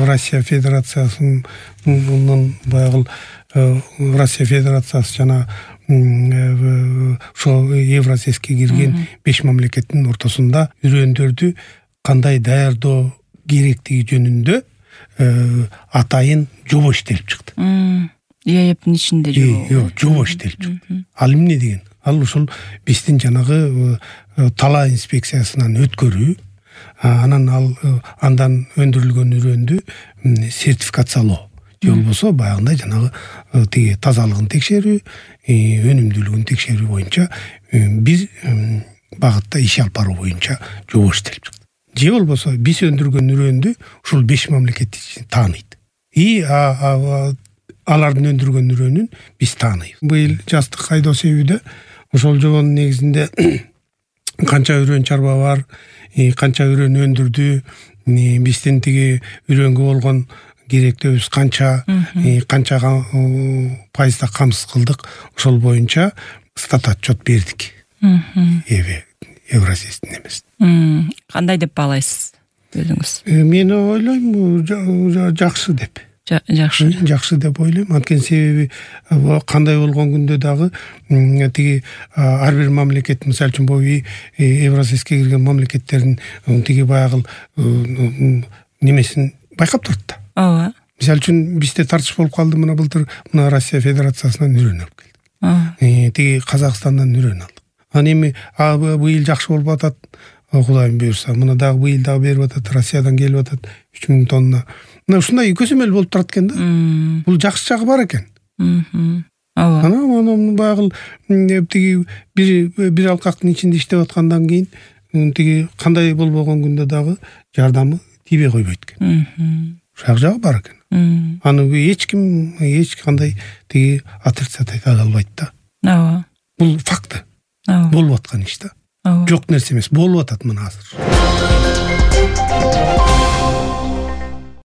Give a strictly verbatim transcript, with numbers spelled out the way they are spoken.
Россия Федерациясынын баягы Россия Федерациясы жана ошо Евразеске кирген беш мамлекеттин ортосунда үрөндөрдү кандай даярдоо керектиги жөнүндө атайын жобо иштелип чыкты. ЕАЭПтин ичинде жобо. Жок, жобо иштелип чыкты. Ал эмне деген? Ал ушул биздин жанагы талаа инспекциясынан өткөрүү, анан ал андан өндүрүлгөн үрөндү сертификациялоо. Же болбосо баягындай жанагы тиги тазалыгын текшерүү, өнүмдүүлүгүн текшерүү боюнча бир багытта иш алып баруу боюнча жобо иштелип чыкты. Же болбосо биз өндүргөн үрөндү ушул беш мамлекет тааныйт. И алардын өндүргөн үрөнүн биз тааныйбыз. Быйыл жастык айдоо себүдө ошол жобонун негизинде канча үрөн чарба бар, канча үрөн өндүрдү, биздин тиги үрөнгө болгон керектөөбүз канча, канча пайызда камсыз кылдык, ошол боюнча стат отчет бердик. Эбе Евразестин эмес. Кандай деп баалайсыз өзүңүз? Мен ойлойм жакшы деп. Жакшы. Жакшы деп ойлойм. Анткени себеби кандай болгон күндө дагы тиги ар бир мамлекет, мисалы үчүн бул Евразеске кирген мамлекеттердин тиги баягы немесин байкап турат да. Ооба. Мисалы үчүн бизде тартыш болуп калды, мына былтыр мына Россия Федерациясынан үрөн алып келдик. Тиги Казакстандан үрөн алдык. Анан эми быйыл жакшы болуп атат, Кудайым буйрса, мына дагы быйыл дагы берип атат, Россиядан келип атат үч миң тонна. Мына ушундай көзөмөл болуп турат экен да. Бул жакшы жагы бар экен. Ооба. Анан баягы тиги бир бир алкактын ичинде иштеп аткандан кийин тиги кандай болбогон күндө дагы жардамы тийбей койбойт экен. Ушак жагы бар экен. Аны эч ким эч кандай тиги отрицать айта албайт да. Ооба. Бул факты. Болуп аткан иш да. Жок нерсе эмес, болуп атат мына азыр.